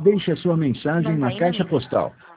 Deixe a sua mensagem na Mantenha na caixa lista. postal